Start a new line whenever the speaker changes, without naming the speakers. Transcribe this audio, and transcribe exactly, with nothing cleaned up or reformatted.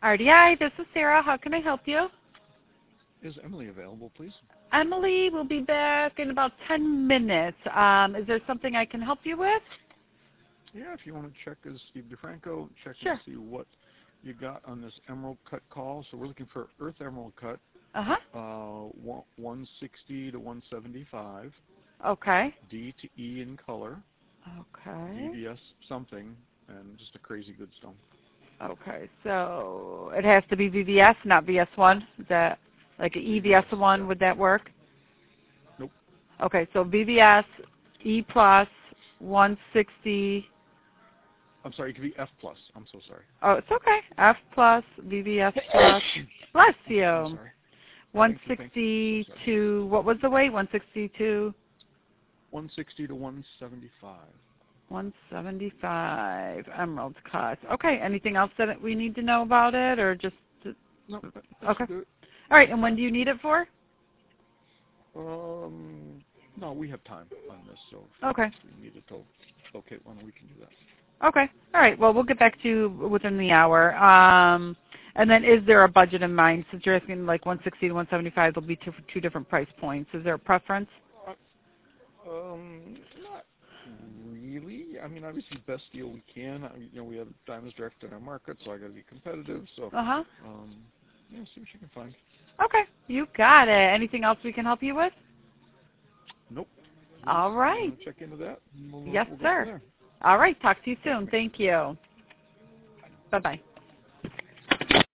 R D I, this is Sarah. How can I help you?
Is Emily available, please?
Emily will be back in about ten minutes. Um, is there something I can help you with?
Yeah, if you want to check as Steve DeFranco, check
Sure.
and see what you got on this emerald cut call. So we're looking for Earth Emerald cut,
Uh-huh.
uh, one sixty to one seventy-five,
Okay.
D to E in color,
Okay.
V V S something, and just a crazy good stone.
Okay, so it has to be V V S, not V S one? Is that like an E V S one?
Yeah.
Would that work?
Nope.
Okay, so V V S, E plus, one sixty.
I'm sorry, it could be F plus. I'm so sorry.
Oh, it's okay. F plus, V V S plus. Bless you.
I'm sorry.
one
Thank you, thank you.
sixty
So sorry.
to, what was the weight? one sixty-two?
one sixty to one seventy-five.
one seventy-five emerald cut. Okay, anything else that we need to know about it, or just?
No, that, that
Okay.
should do it.
All right, and when do you need it for?
Um, no, we have time on this, so if
Okay.
we need it to locate one, we can do that.
Okay. All right. Well, we'll get back to you within the hour. Um, and then is there a budget in mind? Since you're asking like one sixty to one seventy-five, there'll be two, two different price points. Is there a preference?
Uh, um, not really. I mean, obviously, best deal we can. I, you know, we have diamonds direct in our market, so I got to be competitive. So,
Uh-huh.
um, yeah, see what you can find.
Okay. You got it. Anything else we can help you with?
Nope.
All right.
Uh, check into that. And we'll,
Yes,
we'll go
sir.
from there.
All right. Talk to you soon. Thank you. Bye-bye.